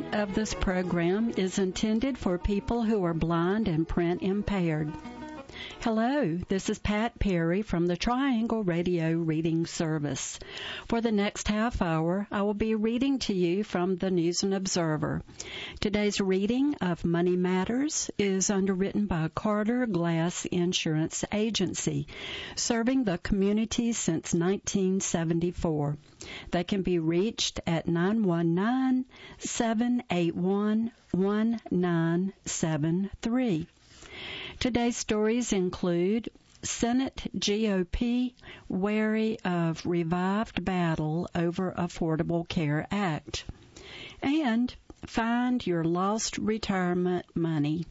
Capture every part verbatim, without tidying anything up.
of this program is intended for people who are blind and print impaired. Hello, this is Pat Perry from the Triangle Radio Reading Service. For the next half hour, I will be reading to you from the News and Observer. Today's reading of Money Matters is underwritten by Carter Glass Insurance Agency, serving the community since nineteen seventy-four. They can be reached at nine one nine, seven eight one, one nine seven three. Today's stories include Senate G O P wary of revived battle over Affordable Care Act, and Find Your Lost Retirement Money.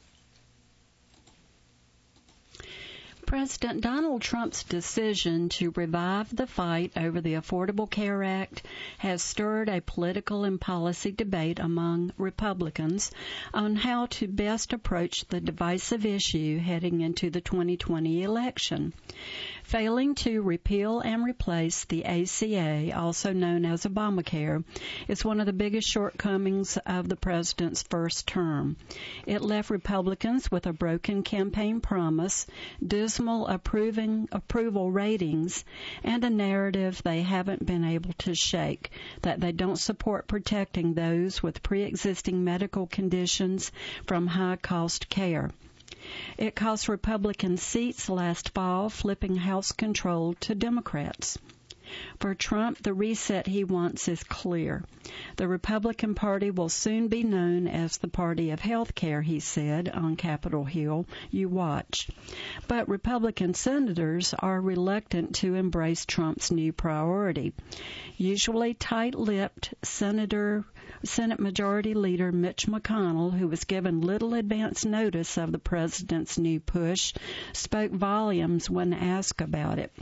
President Donald Trump's decision to revive the fight over the Affordable Care Act has stirred a political and policy debate among Republicans on how to best approach the divisive issue heading into the twenty twenty election. Failing to repeal and replace the A C A, also known as Obamacare, is one of the biggest shortcomings of the president's first term. It left Republicans with a broken campaign promise, dismal approving approval ratings, and a narrative they haven't been able to shake, that they don't support protecting those with pre-existing medical conditions from high-cost care. It cost Republican seats last fall, flipping House control to Democrats. For Trump, the reset he wants is clear. The Republican Party will soon be known as the party of health care, he said on Capitol Hill. You watch. But Republican senators are reluctant to embrace Trump's new priority. Usually tight-lipped Senator Senate Majority Leader Mitch McConnell, who was given little advance notice of the president's new push, spoke volumes when asked about it.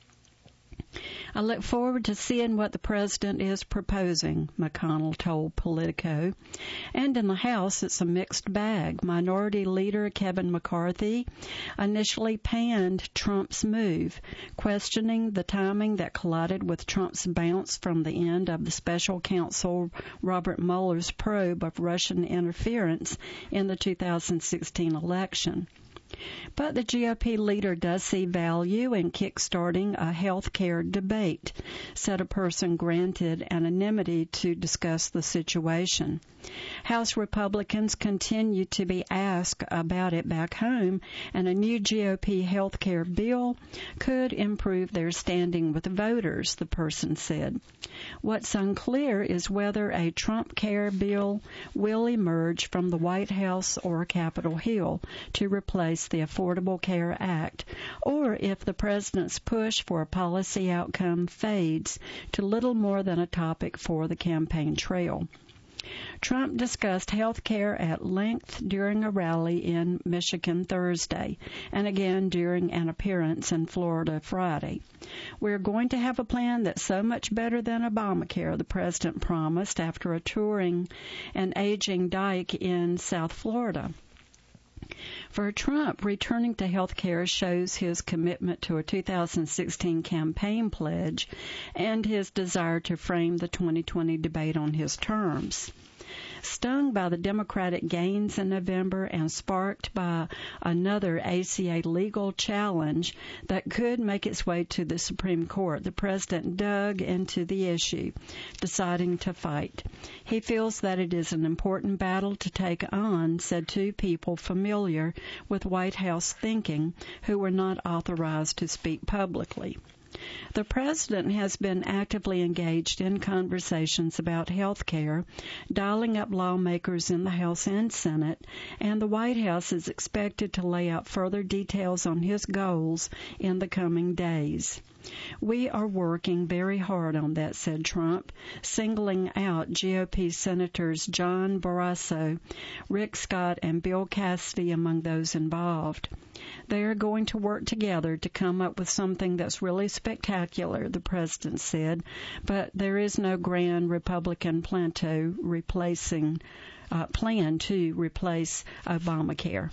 I look forward to seeing what the president is proposing, McConnell told Politico. And in the House, it's a mixed bag. Minority Leader Kevin McCarthy initially panned Trump's move, questioning the timing that collided with Trump's bounce from the end of the special counsel Robert Mueller's probe of Russian interference in the two thousand sixteen election. But the G O P leader does see value in kickstarting a health care debate, said a person granted anonymity to discuss the situation. House Republicans continue to be asked about it back home, and a new G O P health care bill could improve their standing with voters, the person said. What's unclear is whether a Trump care bill will emerge from the White House or Capitol Hill to replace the Affordable Care Act, or if the president's push for a policy outcome fades to little more than a topic for the campaign trail. Trump discussed health care at length during a rally in Michigan Thursday, and again during an appearance in Florida Friday. We're going to have a plan that's so much better than Obamacare, the president promised after a touring an aging dike in South Florida. For Trump, returning to health care shows his commitment to a two thousand sixteen campaign pledge and his desire to frame the twenty twenty debate on his terms. Stung by the Democratic gains in November and sparked by another A C A legal challenge that could make its way to the Supreme Court, the president dug into the issue, deciding to fight. He feels that it is an important battle to take on, said two people familiar with White House thinking who were not authorized to speak publicly. The president has been actively engaged in conversations about health care, dialing up lawmakers in the House and Senate, and the White House is expected to lay out further details on his goals in the coming days. We are working very hard on that, said Trump, singling out G O P Senators John Barrasso, Rick Scott, and Bill Cassidy among those involved. They are going to work together to come up with something that's really spectacular, the president said, but there is no grand Republican plan to replacing, uh, plan to replace Obamacare.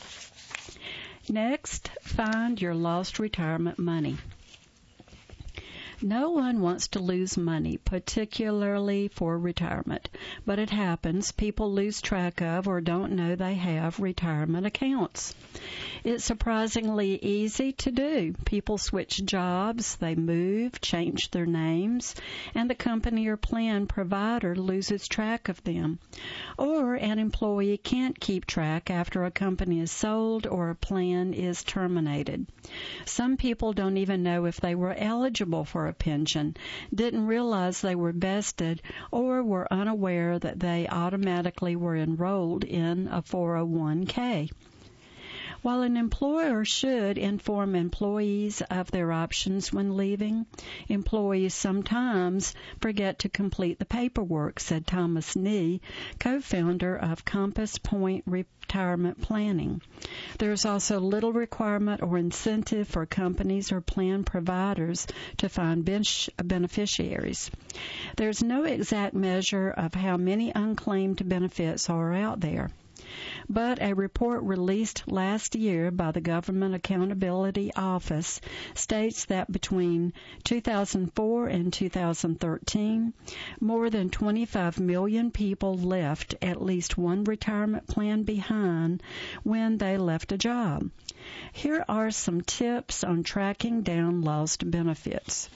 Next, find your lost retirement money. No one wants to lose money, particularly for retirement. but it happens. People lose track of or don't know they have retirement accounts. It's surprisingly easy to do. People switch jobs, they move, change their names, and the company or plan provider loses track of them. Or an employee can't keep track after a company is sold or a plan is terminated. Some people don't even know if they were eligible for a pension, didn't realize they were vested, or were unaware that they automatically were enrolled in a four oh one k. While an employer should inform employees of their options when leaving, employees sometimes forget to complete the paperwork, said Thomas Nee, co-founder of Compass Point Retirement Planning. There is also little requirement or incentive for companies or plan providers to find beneficiaries. There's no exact measure of how many unclaimed benefits are out there. But a report released last year by the Government Accountability Office states that between two thousand four and two thousand thirteen, more than twenty-five million people left at least one retirement plan behind when they left a job. Here are some tips on tracking down lost benefits.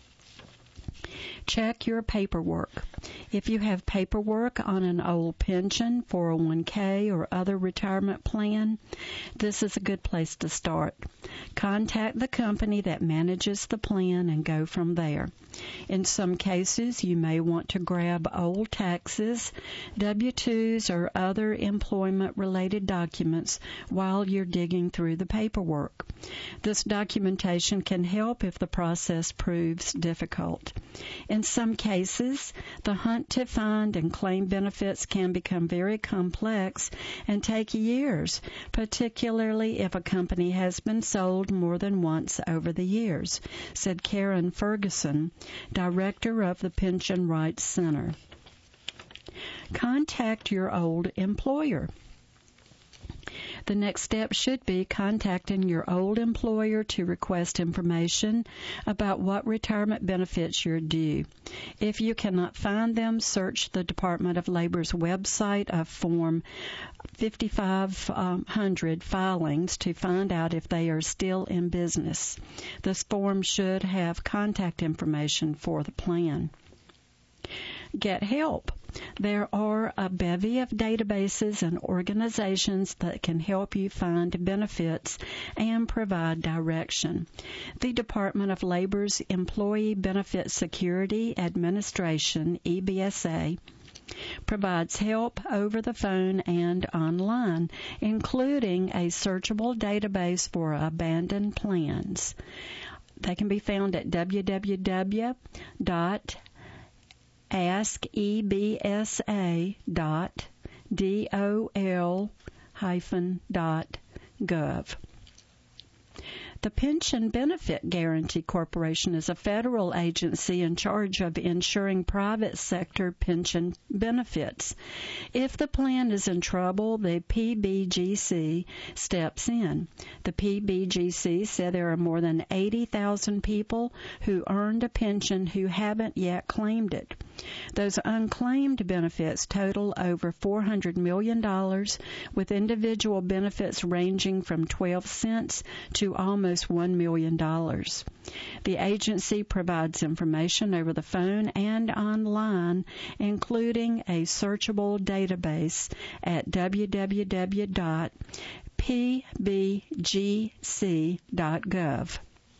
Check your paperwork. If you have paperwork on an old pension, four oh one k, or other retirement plan, this is a good place to start. Contact the company that manages the plan and go from there. In some cases, you may want to grab old taxes, W two's, or other employment-related documents while you're digging through the paperwork. This documentation can help if the process proves difficult. In some cases, the hunt to find and claim benefits can become very complex and take years, particularly if a company has been sold more than once over the years, said Karen Ferguson, director of the Pension Rights Center. Contact your old employer. The next step should be contacting your old employer to request information about what retirement benefits you're due. If you cannot find them, search the Department of Labor's website of Form fifty-five hundred filings to find out if they are still in business. This form should have contact information for the plan. Get help. There are a bevy of databases and organizations that can help you find benefits and provide direction. The Department of Labor's Employee Benefit Security Administration, E B S A, provides help over the phone and online, including a searchable database for abandoned plans. They can be found at w w w dot ask e b s a dot dol dot gov. The Pension Benefit Guaranty Corporation is a federal agency in charge of ensuring private sector pension benefits. If the plan is in trouble, the P B G C steps in. The P B G C said there are more than eighty thousand people who earned a pension who haven't yet claimed it. Those unclaimed benefits total over four hundred million dollars, with individual benefits ranging from twelve cents to almost one million dollars. The agency provides information over the phone and online, including a searchable database at w w w dot p b g c dot gov.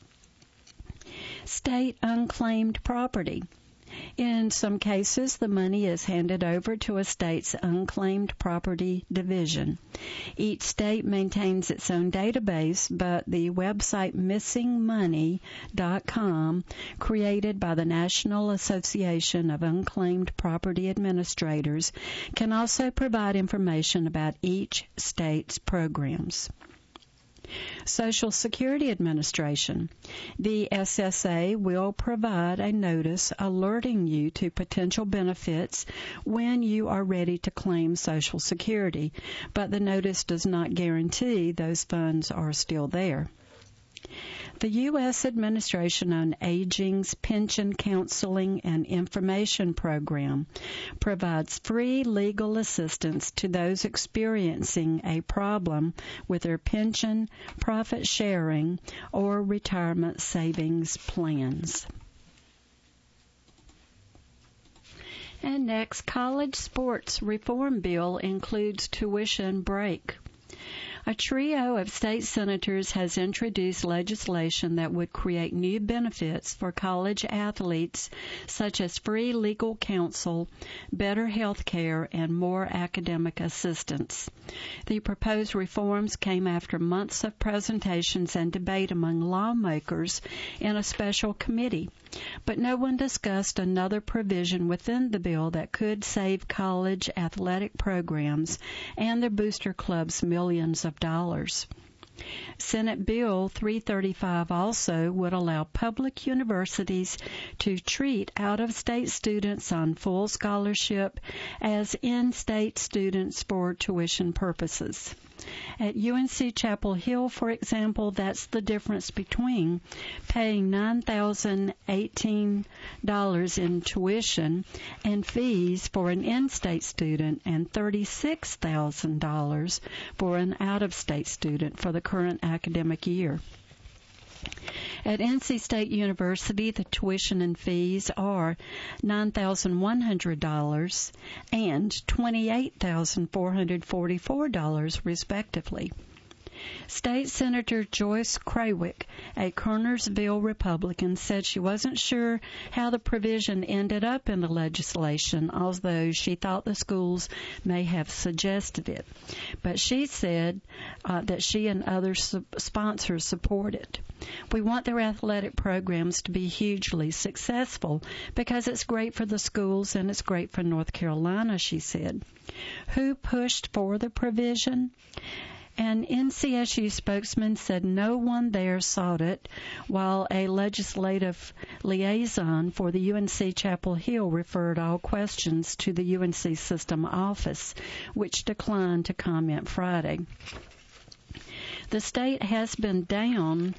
State unclaimed property. In some cases, the money is handed over to a state's unclaimed property division. Each state maintains its own database, but the website missing money dot com, created by the National Association of Unclaimed Property Administrators, can also provide information about each state's programs. Social Security Administration. The S S A will provide a notice alerting you to potential benefits when you are ready to claim Social Security, but the notice does not guarantee those funds are still there. The U S Administration on Aging's Pension Counseling and Information Program provides free legal assistance to those experiencing a problem with their pension, profit sharing, or retirement savings plans. And next, college sports reform bill includes tuition break. A trio of state senators has introduced legislation that would create new benefits for college athletes, such as free legal counsel, better health care, and more academic assistance. The proposed reforms came after months of presentations and debate among lawmakers in a special committee, but no one discussed another provision within the bill that could save college athletic programs and their booster clubs millions of dollars. Senate Bill three thirty-five also would allow public universities to treat out-of-state students on full scholarship as in-state students for tuition purposes. At U N C Chapel Hill, for example, that's the difference between paying nine thousand eighteen dollars in tuition and fees for an in-state student and thirty-six thousand dollars for an out-of-state student for the current academic year. At N C State University, the tuition and fees are nine thousand one hundred dollars and twenty-eight thousand four hundred forty-four dollars, respectively. State Senator Joyce Krawiec, a Kernersville Republican, said she wasn't sure how the provision ended up in the legislation, although she thought the schools may have suggested it. But she said uh, that she and other su- sponsors support it. We want their athletic programs to be hugely successful because it's great for the schools and it's great for North Carolina, she said. Who pushed for the provision? An N C S U spokesman said no one there sought it, while a legislative liaison for the U N C Chapel Hill referred all questions to the U N C system office, which declined to comment Friday. The state has been down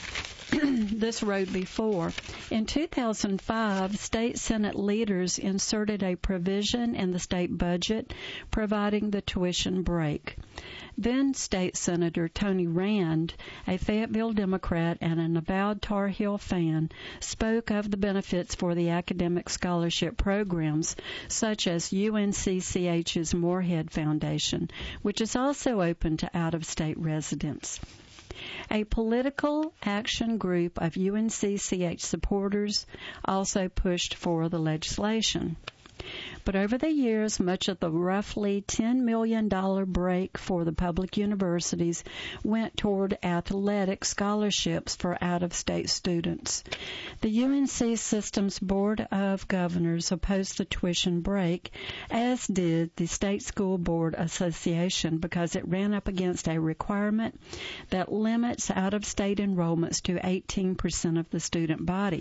this road before. In two thousand five, state Senate leaders inserted a provision in the state budget providing the tuition break. Then State Senator Tony Rand, a Fayetteville Democrat and an avowed Tar Heel fan, spoke of the benefits for the academic scholarship programs, such as U N C C H's Moorhead Foundation, which is also open to out-of-state residents. A political action group of U N C C H supporters also pushed for the legislation. But over the years, much of the roughly ten million dollars break for the public universities went toward athletic scholarships for out-of-state students. The U N C System's Board of Governors opposed the tuition break, as did the State School Board Association, because it ran up against a requirement that limits out-of-state enrollments to eighteen percent of the student body.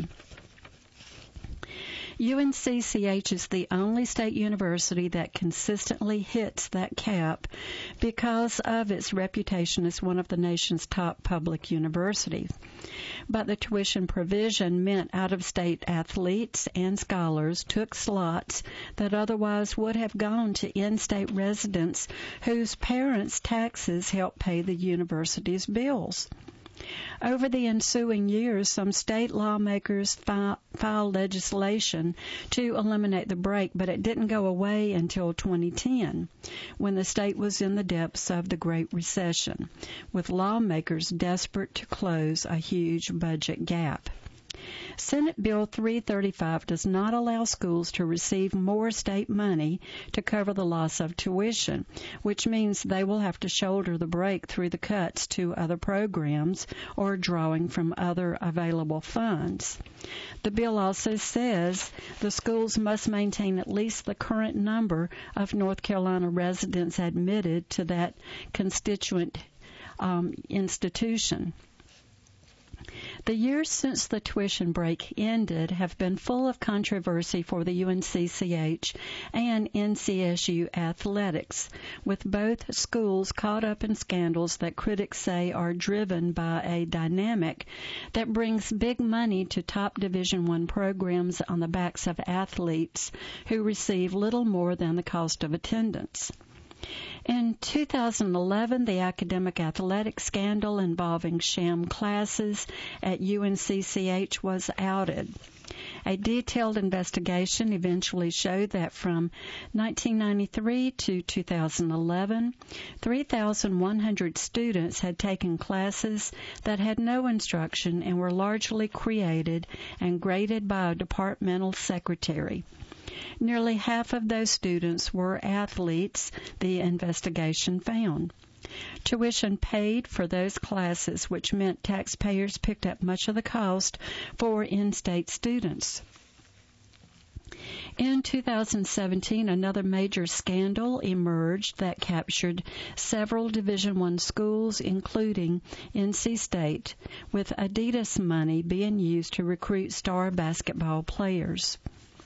U N C C H is the only state university that consistently hits that cap because of its reputation as one of the nation's top public universities. But the tuition provision meant out-of-state athletes and scholars took slots that otherwise would have gone to in-state residents whose parents' taxes help pay the university's bills. Over the ensuing years, some state lawmakers fi- filed legislation to eliminate the break, but it didn't go away until twenty ten, when the state was in the depths of the Great Recession, with lawmakers desperate to close a huge budget gap. Senate Bill three thirty-five does not allow schools to receive more state money to cover the loss of tuition, which means they will have to shoulder the break through the cuts to other programs or drawing from other available funds. The bill also says the schools must maintain at least the current number of North Carolina residents admitted to that constituent um, institution. The years since the tuition break ended have been full of controversy for the U N C C H and N C S U athletics, with both schools caught up in scandals that critics say are driven by a dynamic that brings big money to top Division I programs on the backs of athletes who receive little more than the cost of attendance. In two thousand eleven, the academic athletics scandal involving sham classes at U N C C H was outed. A detailed investigation eventually showed that from nineteen ninety-three to two thousand eleven, three thousand one hundred students had taken classes that had no instruction and were largely created and graded by a departmental secretary. Nearly half of those students were athletes, the investigation found. Tuition paid for those classes, which meant taxpayers picked up much of the cost for in-state students. In two thousand seventeen, another major scandal emerged that captured several Division I schools, including N C State, with Adidas money being used to recruit star basketball players.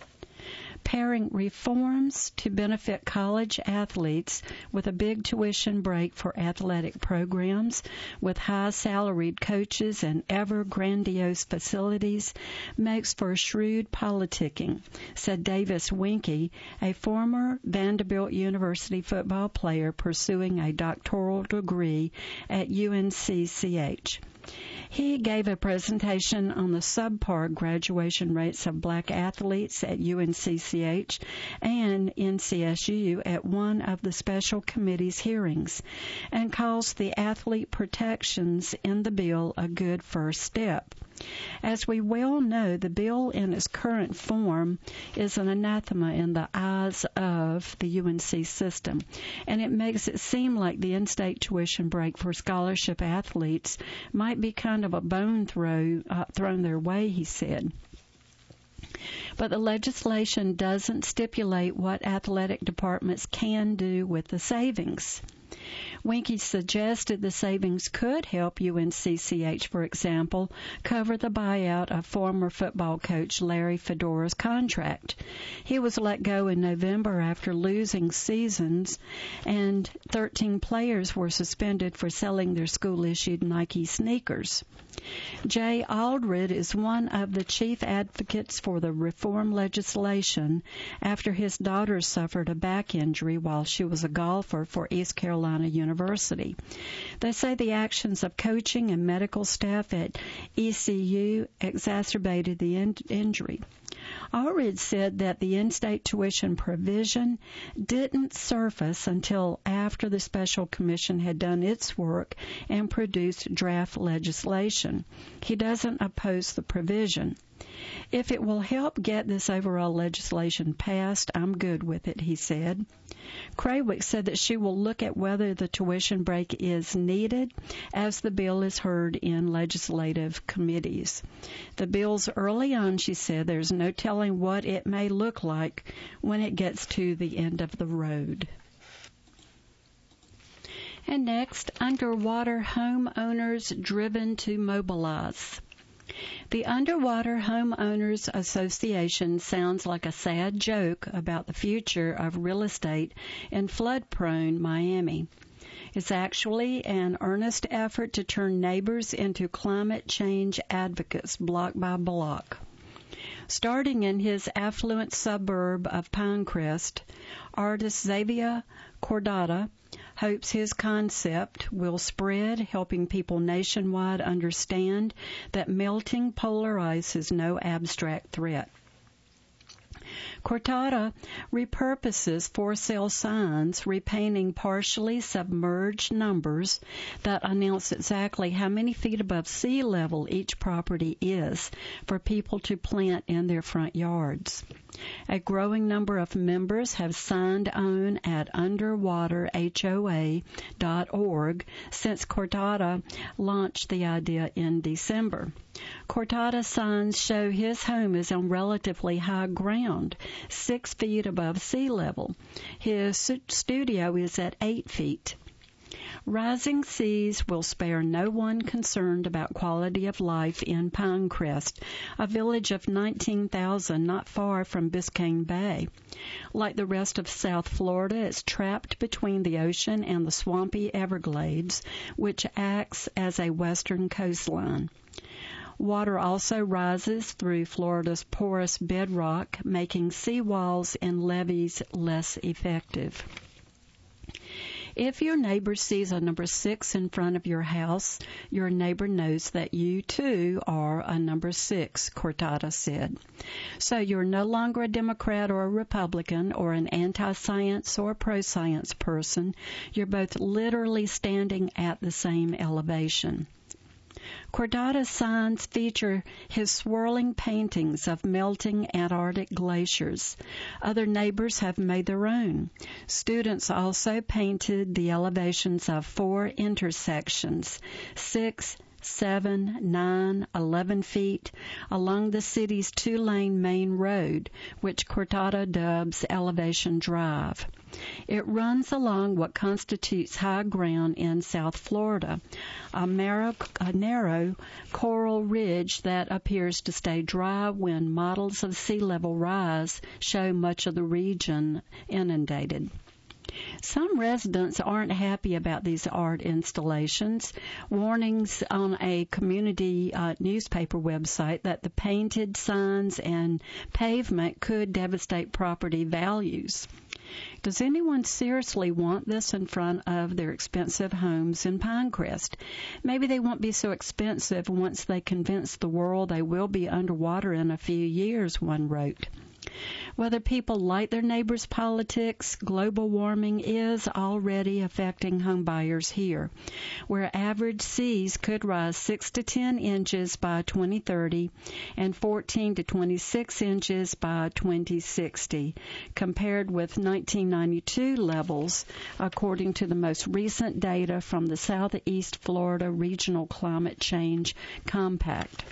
Pairing reforms to benefit college athletes with a big tuition break for athletic programs with high-salaried coaches and ever-grandiose facilities makes for shrewd politicking, said Davis Winke, a former Vanderbilt University football player pursuing a doctoral degree at U N C C H. He gave a presentation on the subpar graduation rates of black athletes at U N C C H and N C S U at one of the special committee's hearings and calls the athlete protections in the bill a good first step. As we well know, the bill in its current form is an anathema in the eyes of the U N C system, and it makes it seem like the in-state tuition break for scholarship athletes might be kind of a bone throw uh, thrown their way, he said. But the legislation doesn't stipulate what athletic departments can do with the savings. Winke suggested the savings could help U N C C H, for example, cover the buyout of former football coach Larry Fedora's contract. He was let go in November after losing seasons, and thirteen players were suspended for selling their school-issued Nike sneakers. Jay Aldred is one of the chief advocates for the reform legislation after his daughter suffered a back injury while she was a golfer for East Carolina University. They say the actions of coaching and medical staff at E C U exacerbated the in- injury. Aldred said that the in-state tuition provision didn't surface until after the special commission had done its work and produced draft legislation. He doesn't oppose the provision. If it will help get this overall legislation passed, I'm good with it, he said. Krawick said that she will look at whether the tuition break is needed as the bill is heard in legislative committees. The bill's early on, she said. There's no telling what it may look like when it gets to the end of the road. And next, underwater homeowners driven to mobilize. The Underwater Homeowners Association sounds like a sad joke about the future of real estate in flood-prone Miami. It's actually an earnest effort to turn neighbors into climate change advocates block by block. Starting in his affluent suburb of Pinecrest, artist Xavier Cordata hopes his concept will spread, helping people nationwide understand that melting polar ice is no abstract threat. Cortada repurposes for sale signs, repainting partially submerged numbers that announce exactly how many feet above sea level each property is for people to plant in their front yards. A growing number of members have signed on at underwater H O A dot org since Cortada launched the idea in December. Cortada signs show his home is on relatively high ground, six feet above sea level. His studio is at eight feet. Rising seas will spare no one concerned about quality of life in Pinecrest, a village of nineteen thousand not far from Biscayne Bay. Like the rest of South Florida, it's trapped between the ocean and the swampy Everglades, which acts as a western coastline. Water also rises through Florida's porous bedrock, making seawalls and levees less effective. If your neighbor sees a number six in front of your house, your neighbor knows that you, too, are a number six, Cortada said. So you're no longer a Democrat or a Republican or an anti-science or pro-science person. You're both literally standing at the same elevation. Cordata's signs feature his swirling paintings of melting Antarctic glaciers. Other neighbors have made their own. Students also painted the elevations of four intersections, six, seven, nine, eleven feet, along the city's two-lane main road, which Cortada dubs Elevation Drive. It runs along what constitutes high ground in South Florida, a narrow, a narrow coral ridge that appears to stay dry when models of sea level rise show much of the region inundated. Some residents aren't happy about these art installations. Warnings on a community uh, newspaper website that the painted signs and pavement could devastate property values. Does anyone seriously want this in front of their expensive homes in Pinecrest? Maybe they won't be so expensive once they convince the world they will be underwater in a few years, one wrote. Whether people like their neighbors' politics, global warming is already affecting homebuyers here, where average seas could rise six to ten inches by twenty thirty and fourteen to twenty-six inches by twenty sixty, compared with nineteen ninety-two levels, according to the most recent data from the Southeast Florida Regional Climate Change Compact.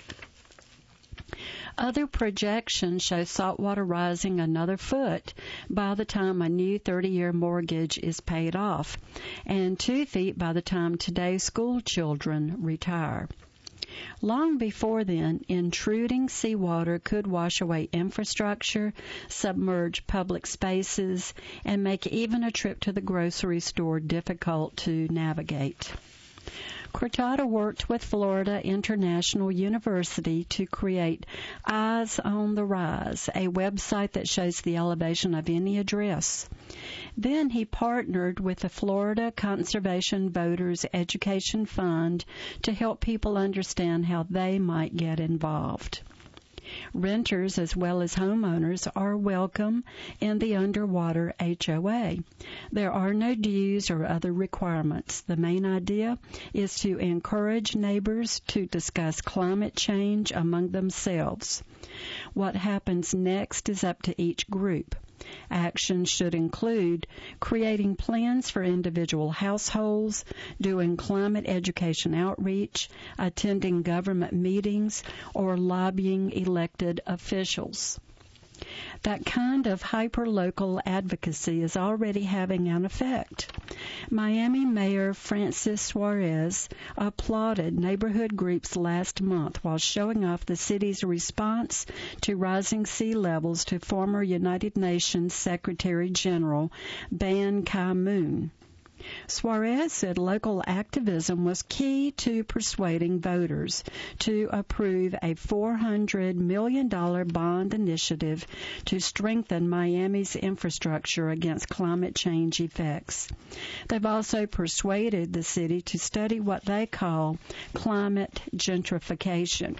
Other projections show saltwater rising another foot by the time a new thirty-year mortgage is paid off, and two feet by the time today's school children retire. Long before then, intruding seawater could wash away infrastructure, submerge public spaces, and make even a trip to the grocery store difficult to navigate. Cortada worked with Florida International University to create Eyes on the Rise, a website that shows the elevation of any address. Then he partnered with the Florida Conservation Voters Education Fund to help people understand how they might get involved. Renters as well as homeowners are welcome in the underwater H O A. There are no dues or other requirements. The main idea is to encourage neighbors to discuss climate change among themselves. What happens next is up to each group. Actions should include creating plans for individual households, doing climate education outreach, attending government meetings, or lobbying elected officials. That kind of hyper-local advocacy is already having an effect. Miami Mayor Francis Suarez applauded neighborhood groups last month while showing off the city's response to rising sea levels to former United Nations Secretary General Ban Ki-moon. Suarez said local activism was key to persuading voters to approve a four hundred million dollars bond initiative to strengthen Miami's infrastructure against climate change effects. They've also persuaded the city to study what they call climate gentrification.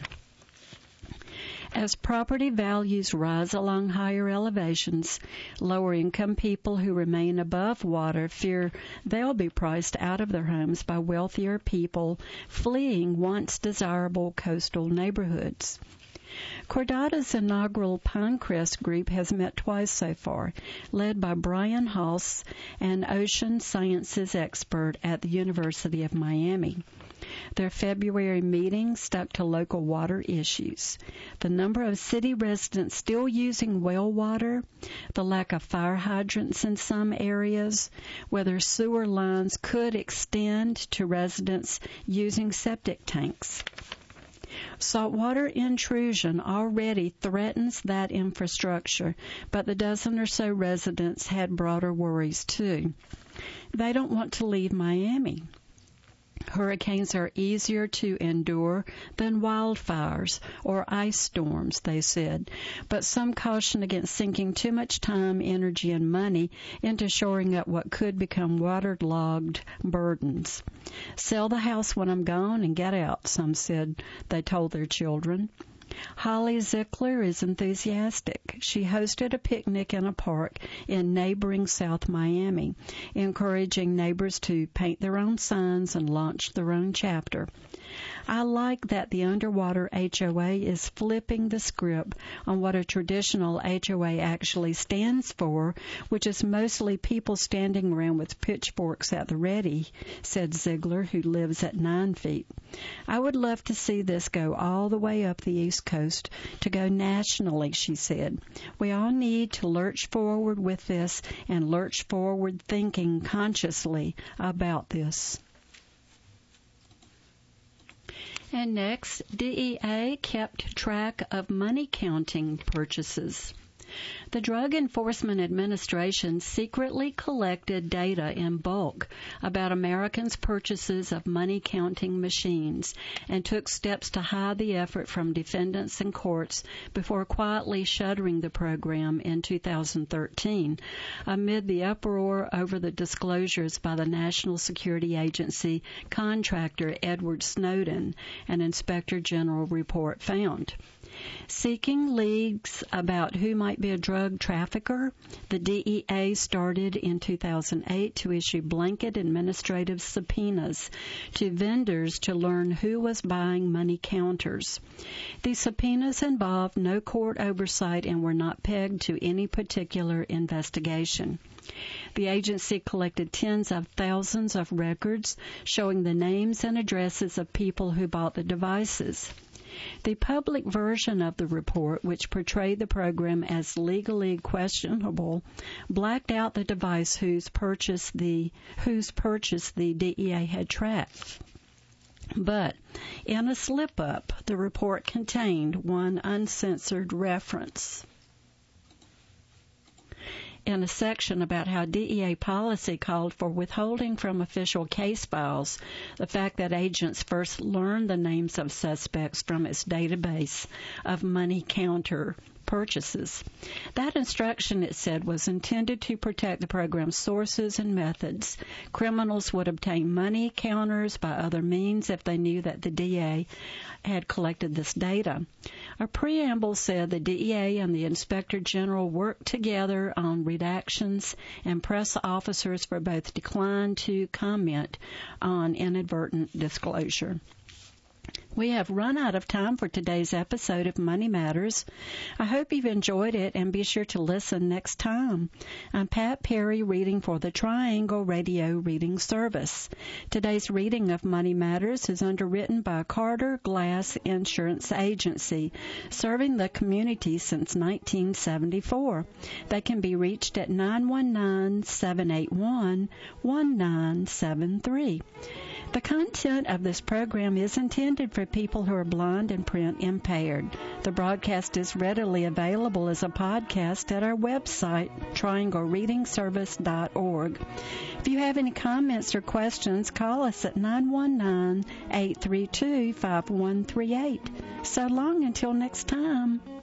As property values rise along higher elevations, lower-income people who remain above water fear they'll be priced out of their homes by wealthier people fleeing once desirable coastal neighborhoods. Cordata's inaugural Pinecrest group has met twice so far, led by Brian Haas, an ocean sciences expert at the University of Miami. Their February meeting stuck to local water issues. The number of city residents still using well water, the lack of fire hydrants in some areas, whether sewer lines could extend to residents using septic tanks. Saltwater intrusion already threatens that infrastructure, but the dozen or so residents had broader worries too. They don't want to leave Miami. Hurricanes are easier to endure than wildfires or ice storms, they said, but some caution against sinking too much time, energy, and money into shoring up what could become waterlogged burdens. Sell the house when I'm gone and get out, some said they told their children. Holly Ziegler is enthusiastic. She hosted a picnic in a park in neighboring South Miami, encouraging neighbors to paint their own signs and launch their own chapter. I like that the Underwater H O A is flipping the script on what a traditional H O A actually stands for, which is mostly people standing around with pitchforks at the ready, said Ziegler, who lives at nine feet. I would love to see this go all the way up the East Coast, to go nationally, she said. We all need to lurch forward with this and lurch forward thinking consciously about this. And next, D E A kept track of money counting purchases. The Drug Enforcement Administration secretly collected data in bulk about Americans' purchases of money-counting machines and took steps to hide the effort from defendants and courts before quietly shuttering the program in two thousand thirteen, amid the uproar over the disclosures by the National Security Agency contractor Edward Snowden, an Inspector General report found. Seeking leads about who might be a drug trafficker, the D E A started in two thousand eight to issue blanket administrative subpoenas to vendors to learn who was buying money counters. These subpoenas involved no court oversight and were not pegged to any particular investigation. The agency collected tens of thousands of records showing the names and addresses of people who bought the devices. The public version of the report, which portrayed the program as legally questionable, blacked out the device whose purchase the whose purchase the D E A had tracked. But in a slip-up, the report contained one uncensored reference. In a section about how D E A policy called for withholding from official case files the fact that agents first learned the names of suspects from its database of money counter purchases. That instruction, it said, was intended to protect the program's sources and methods. Criminals would obtain money counters by other means if they knew that the D E A had collected this data. A preamble said the D E A and the Inspector General worked together on redactions, and press officers for both declined to comment on inadvertent disclosure. We have run out of time for today's episode of Money Matters. I hope you've enjoyed it, and be sure to listen next time. I'm Pat Perry, reading for the Triangle Radio Reading Service. Today's reading of Money Matters is underwritten by Carter Glass Insurance Agency, serving the community since nineteen seventy-four. They can be reached at nine one nine, seven eight one, one nine seven three. The content of this program is intended for people who are blind and print impaired. The broadcast is readily available as a podcast at our website, triangle reading service dot org. If you have any comments or questions, call us at nine one nine, eight three two, five one three eight. So long until next time.